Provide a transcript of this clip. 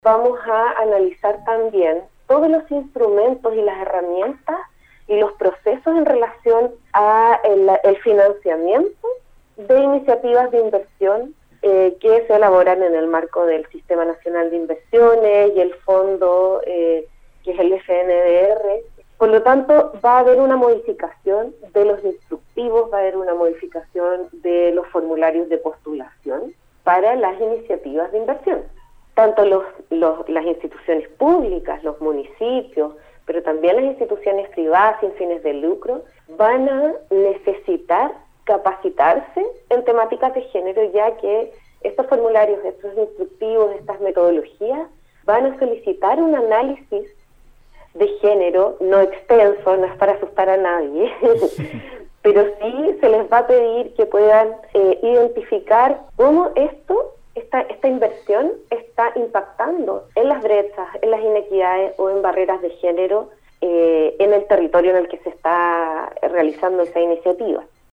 vamos a analizar también todos los instrumentos y las herramientas y los procesos en relación a el financiamiento de iniciativas de inversión que se elaboran en el marco del Sistema Nacional de Inversiones y el fondo que es el FNDR. Por lo tanto, va a haber una modificación de los instructivos, va a haber una modificación de los formularios de postulación para las iniciativas de inversión. Tanto las instituciones públicas, los municipios, pero también las instituciones privadas sin fines de lucro, van a necesitar capacitarse en temáticas de género, ya que estos formularios, estos instructivos, estas metodologías, van a solicitar un análisis de género, no extenso, no es para asustar a nadie, pero sí se les va a pedir que puedan identificar cómo esta inversión está impactando en las brechas, en las inequidades o en barreras de género en el territorio en el que se está realizando esa iniciativa.